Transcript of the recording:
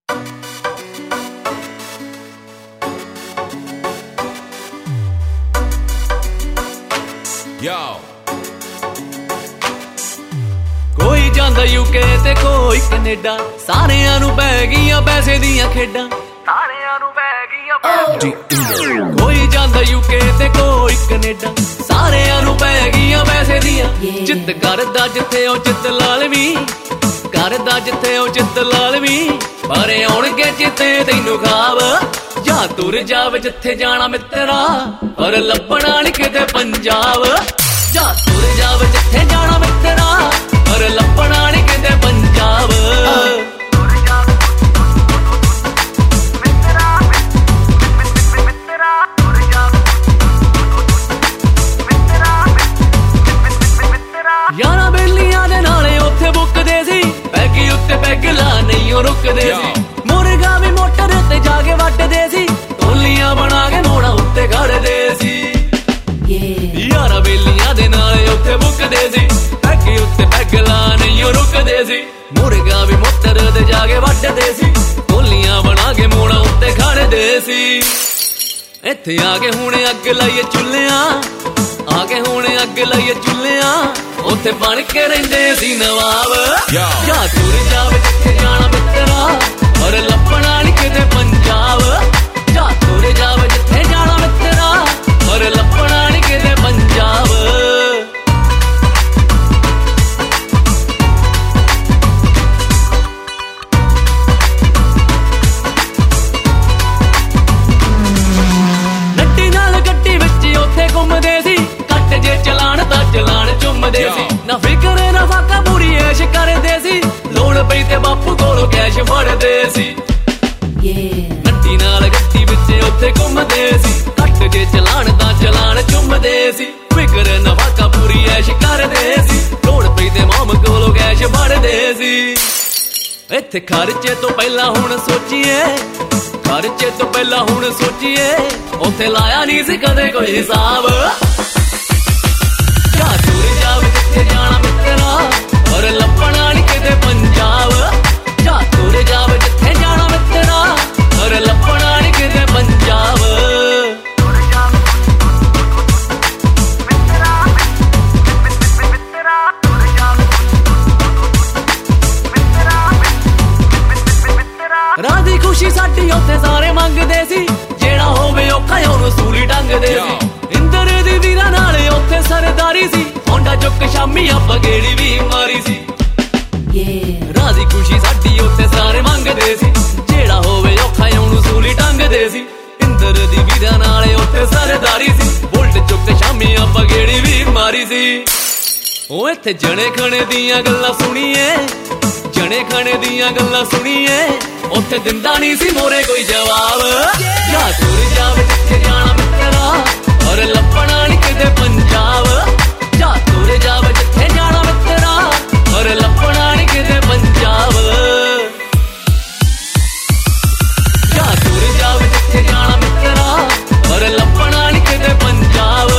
ਕੋਈ ਜਾਂਦਾ ਯੂਕੇ ਤੇ ਕੋਈ ਕੈਨੇਡਾ, ਸਾਰਿਆਂ ਨੂੰ ਪੈ ਗਈਆਂ ਪੈਸੇ ਦੀਆਂ ਖੇਡਾਂ, ਸਾਰਿਆਂ ਨੂੰ ਪੈ ਗਈਆਂ ਪੈਸੇ। ਕੋਈ ਜਾਂਦਾ ਯੂਕੇ ਤੇ ਕੋਈ ਕੈਨੇਡਾ, ਸਾਰਿਆਂ ਨੂੰ ਪੈ ਗਈਆਂ ਪੈਸੇ ਦੀਆਂ। ਜਿੱਤ ਕਰਦਾ ਜਿੱਥੇ ਉਹ ਜਿੱਤ ਲਾਲਵੀ, ਕਰਦਾ ਜਿੱਥੇ ਉਹ ਜਿੱਤ ਲਾਲਵੀ, ਪਰ ਆਉਣਗੇ ਜਿੱਤੇ ਤੈਨੂੰ ਖਾਬ। ਜਾਂ ਤੁਰ ਜਾਵੇ ਜਿੱਥੇ ਜਾਣਾ ਮਿੱਤਰਾ, ਪਰ ਲੱਭਣਾ ਨੀ ਕਿਤੇ ਪੰਜਾਬ। ਜਾਂ ਤੁਰ ਜਾਵੇ ਜਿੱਥੇ ਜਾਣਾ ਮਿੱਤਰਾ, ਪਰ ਲੱਭਣਾ ਨੀ ਕਿਤੇ ਪੰਜਾਬ। ਯਾਰਾਂ ਬੇਲੀਆਂ ਦੇ ਨਾਲੇ ਉੱਥੇ ਬੁੱਕਦੇ ਸੀ, ਪੈਗੀ ਉੱਤੇ ਪੈਗ ਲਾ ਨਹੀਂ ਉਹ ਰੁਕਦੇ ਸੀ। ਮੁਰਗਾ ਵੀ ਮੋਟਰ ਉੱਤੇ ਜਾ ਕੇ ਵੱਟਦੇ ਸੀ, ਟੋਲੀਆਂ ਬਣਾ ਕੇ ਮੋੜਾਂ ਉੱਤੇ ਖੜਦੇ ਸੀ। ਯਾਰਾਂ ਬੇਲੀਆਂ ਦੇ ਨਾਲੇ ਉੱਥੇ ਬੁੱਕਦੇ ਸੀ, ਪੈਗੀ ਉੱਤੇ ਪੈਗ ਲਾ ਨਹੀਂ ਉਹ ਰੁਕਦੇ ਸੀ। ਮੁਰਗਾ ਵੀ ਮੋਟਰ ਤੇ ਜਾ ਕੇ ਵੱਟਦੇ ਸੀ, ਟੋਲੀਆਂ ਬਣਾ ਕੇ ਮੋੜਾਂ ਉੱਤੇ ਖੜਦੇ ਸੀ। ਇੱਥੇ ਆ ਕੇ ਹੁਣ ਅੱਗ ਲਾਈਏ ਚੁੱਲ੍ਹਿਆਂ, ਆ ਕੇ ਹੁਣ ਅੱਗ ਲਾਈਏ ਚੁੱਲ੍ਹਿਆਂ, ਉੱਥੇ ਬਣ ਕੇ ਰਹਿੰਦੇ ਸੀ ਨਵਾਬ। ਜਾਂ ਤੁਰ ਜਾਵੇ ਜਿੱਥੇ ਜਾਣਾ ਮਿੱਤਰਾ, ਪਰ ਲੱਭਣਾ ਨੀ ਕਿਤੇ ਪੰਜਾਬ। ਜਾਂ ਤੁਰ ਜਾਵੇ ਜਿੱਥੇ ਜਾਣਾ ਮਿੱਤਰਾ, ਪਰ ਲੱਭਣਾ ਨੀ ਕਿਤੇ ਪੰਜਾਬ। ਨੱਡੀ ਨਾਲ ਗੱਡੀ ਵਿੱਚ ਉੱਥੇ ਘੁੰਮਦੇ ਸੀ, ਕੱਟ ਜੇ ਚਲਾਣ ਤਾਂ ਚਲਾਣ ਚੁੰਮਦੇ ਸੀ। ਨਾ ਫਿਕਰ ਨਾ ਫਾਕਾ ਪੂਰੀ ਐਸ਼ ਕਰਦੇ ਸੀ, ਲੋੜ ਪਈ ਤੇ ਬਾਪੂ ਕੋਲੋਂ ਕੈਸ਼ ਫੜਦੇ ਸੀ। ਨੱਡੀ ਨਾਲ ਗੱਡੀ ਵਿੱਚ ਉੱਥੇ ਘੁੰਮਦੇ ਸੀ, ਕੱਟ ਜੇ ਚਲਾਣ ਤਾਂ ਚਲਾਣ ਚੁੰਮਦੇ ਸੀ। ਫਿਕਰ ਨਾ ਫਾਕਾ ਪੂਰੀ ਐਸ਼ ਕਰਦੇ ਸੀ, ਲੋੜ ਪਈ ਤੇ ਮਾਮ ਕੋਲੋਂ ਕੈਸ਼ ਫੜਦੇ ਸੀ। ਇੱਥੇ ਖਰਚੇ ਤੋਂ ਪਹਿਲਾਂ ਹੁਣ ਸੋਚੀਏ, ਖਰਚੇ ਤੋਂ ਪਹਿਲਾਂ ਹੁਣ ਸੋਚੀਏ, ਉੱਥੇ ਲਾਇਆ ਨਹੀਂ ਸੀ ਕਦੇ ਕੋਈ ਹਿਸਾਬ। ਜਾਂ ਤੁਰ ਜਾਵੇ ਜਿੱਥੇ ਜਾਣਾ ਮਿੱਤਰਾ, ਪਰ ਲੱਭਣਾ ਨੀ ਕਿਤੇ ਪੰਜਾਬ। ਜਾਂ ਤੁਰ ਜਾਵੇ ਜਿੱਥੇ ਜਾਣਾ ਮਿੱਤਰਾ, ਪਰ ਲੱਭਣਾ ਨੀ ਕਿਤੇ ਪੰਜਾਬ। ਰਾਹ ਦੀ ਖੁਸ਼ੀ ਸਾਡੀ ਉੱਥੇ ਸਾਰੇ ਮੰਗਦੇ ਸੀ, ਜਿਹੜਾ ਹੋਵੇ ਔਖਾ ਉਹਨੂੰ ਸੂਲੀ ਟੰਗਦੇ ਸੀ। ਇੰਦਰ ਦੀ ਵੀਰਾਂ ਨਾਲੇ ਉੱਥੇ ਸਰਦਾਰੀ ਸੀ, ਹੋਂਡਾ ਚੁੱਕ ਸ਼ਾਮੀ ਆਪਾਂ ਗੇੜੀ ਵੀ ਮਾਰੀ ਸੀ। ਰਾਹ ਦੀ ਖੁਸ਼ੀ ਸਾਡੀ ਉੱਥੇ ਸਾਰੇ ਮੰਗਦੇ ਸੀ, ਜਿਹੜਾ ਹੋਵੇ ਔਖਾ ਉਹਨੂੰ ਸੂਲੀ ਟੰਗਦੇ ਸੀ। ਇੰਦਰ ਦੀ ਵੀਰਾਂ ਨਾਲੇ ਉੱਥੇ ਸਰਦਾਰੀ ਸੀ, ਬੁਲਟ ਚੁੱਕ ਸ਼ਾਮੀ ਆਪਾਂ ਗੇੜੀ ਵੀ ਮਾਰੀ ਸੀ। ਉਹ ਇੱਥੇ ਜਣੇ ਖਣੇ ਦੀਆਂ ਗੱਲਾਂ ਸੁਣੀਏ, ਜਣੇ ਖਣੇ ਦੀਆਂ ਗੱਲਾਂ ਸੁਣੀਏ, ਉੱਥੇ ਦਿੰਦਾ ਨਹੀਂ ਸੀ ਮੋਰੇ ਕੋਈ ਜਵਾਬ। ਜਾਂ ਤੁਰ ਜਾਵੇ ਜਿੱਥੇ ਜਾਣਾ ਮਿੱਤਰਾ, ਪਰ ਲੱਭਣਾ ਨੀ ਕਿਤੇ ਪੰਜਾਬ। ਜਾਂ ਤੁਰ ਜਾਵੇ ਜਿੱਥੇ ਜਾਣਾ ਮਿੱਤਰਾ, ਪਰ ਲੱਭਣਾ ਨੀ ਕਿਤੇ ਪੰਜਾਬ। ਜਾਂ ਤੁਰ ਜਾਵੇ ਜਿੱਥੇ ਜਾਣਾ ਮਿੱਤਰਾ, ਪਰ ਲੱਭਣਾ ਨੀ ਕਿਤੇ ਪੰਜਾਬ।